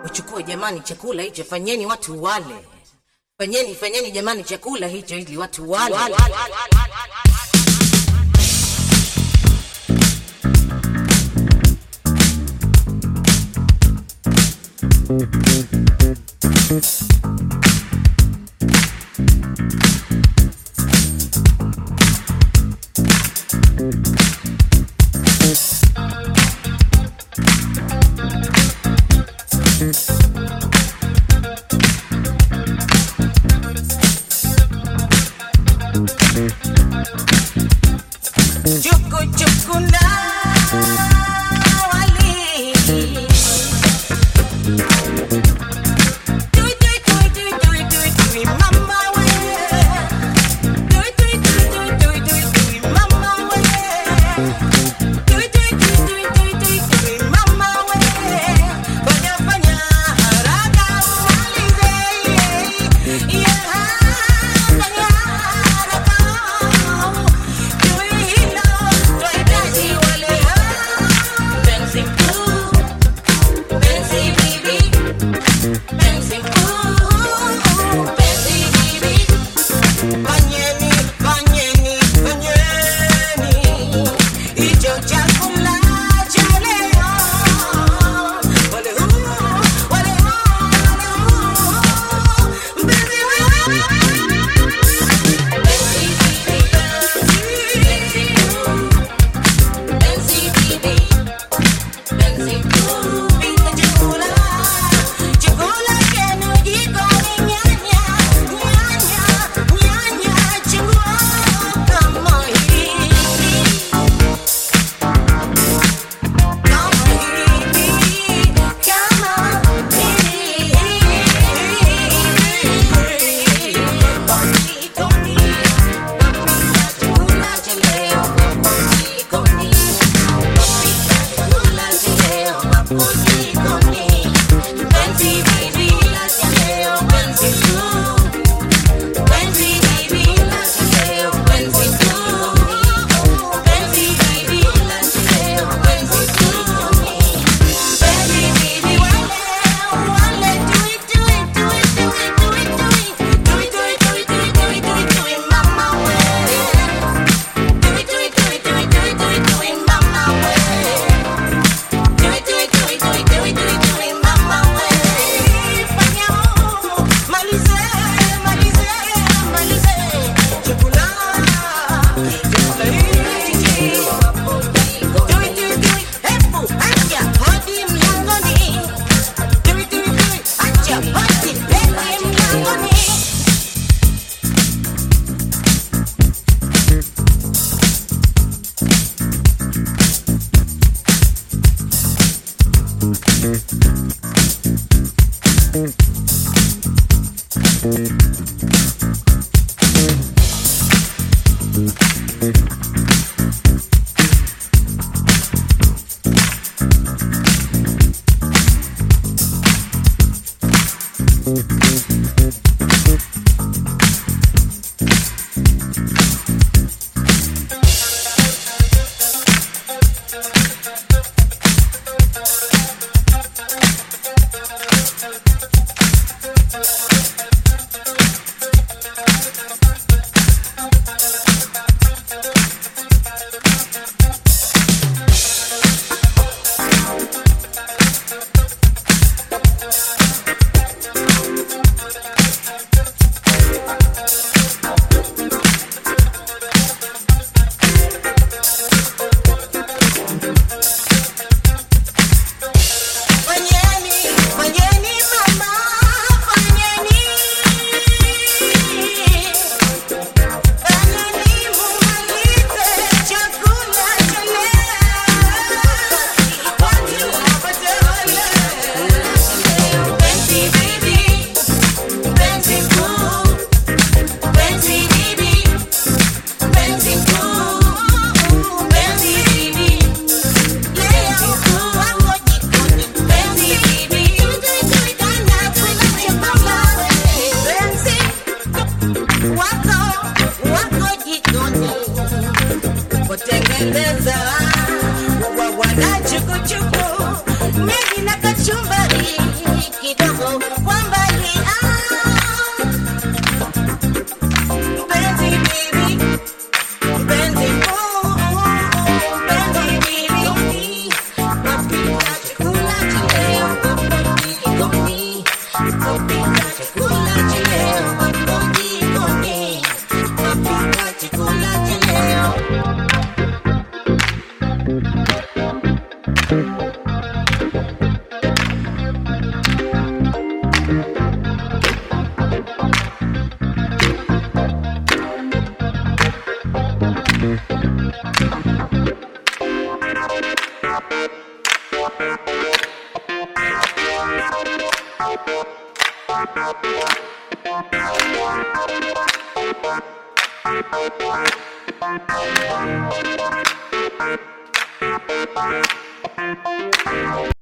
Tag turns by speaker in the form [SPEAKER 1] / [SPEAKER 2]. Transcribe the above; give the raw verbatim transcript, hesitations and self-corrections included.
[SPEAKER 1] Uchukue jamani chakula hicho, fanyeni watu wale. Fanyeni, fanyeni jamani chakula hicho ili watu wale. Chuku chuku na wali. Do do do do do do do mama we. Do do do do do do do mama we. Do do do do do do do mama we. Fanya fanya haraka umalize. Yeah, fanya haraka. kidogo kwa mbali. Ah, mpenzi baby, mpenzi oh, mpenzi baby, napika chakula cha leo hapo jikoni, napika chakula cha leo hapo jikoni, napika chakula cha leo.